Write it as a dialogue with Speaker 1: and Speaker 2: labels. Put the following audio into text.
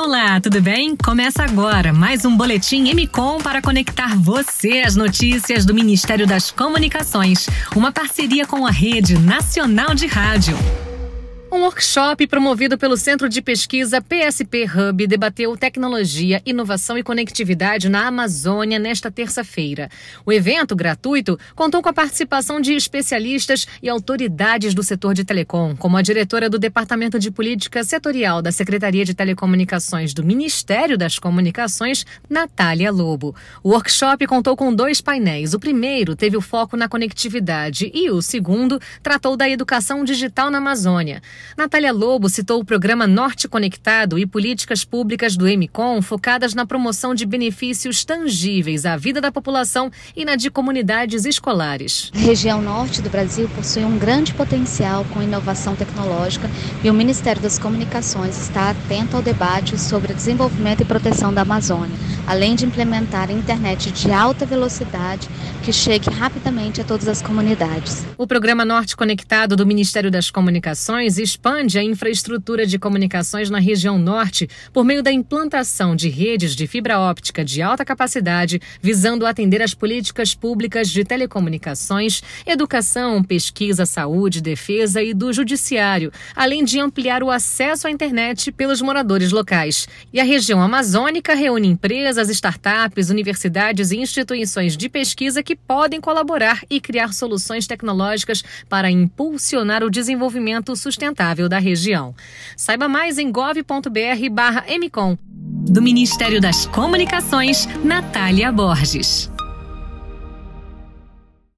Speaker 1: Olá, tudo bem? Começa agora mais um Boletim MCOM para conectar você às notícias do Ministério das Comunicações, uma parceria com a Rede Nacional de Rádio. Um workshop promovido pelo Centro de Pesquisa PSP Hub debateu tecnologia, inovação e conectividade na Amazônia nesta terça-feira. O evento, gratuito, contou com a participação de especialistas e autoridades do setor de telecom, como a diretora do Departamento de Política Setorial da Secretaria de Telecomunicações do Ministério das Comunicações, Natália Lobo. O workshop contou com 2 painéis. O primeiro teve o foco na conectividade e o segundo tratou da educação digital na Amazônia. Natália Lobo citou o programa Norte Conectado e políticas públicas do MCOM focadas na promoção de benefícios tangíveis à vida da população e na de comunidades escolares.
Speaker 2: A região norte do Brasil possui um grande potencial com inovação tecnológica e o Ministério das Comunicações está atento ao debate sobre o desenvolvimento e proteção da Amazônia, além de implementar a internet de alta velocidade que chegue rapidamente a todas as comunidades.
Speaker 1: O programa Norte Conectado do Ministério das Comunicações expande a infraestrutura de comunicações na região norte por meio da implantação de redes de fibra óptica de alta capacidade, visando atender às políticas públicas de telecomunicações, educação, pesquisa, saúde, defesa e do judiciário, além de ampliar o acesso à internet pelos moradores locais. E a região amazônica reúne empresas, startups, universidades e instituições de pesquisa que podem colaborar e criar soluções tecnológicas para impulsionar o desenvolvimento sustentável da região. Saiba mais em gov.br/MCOM. Do Ministério das Comunicações, Natália Borges.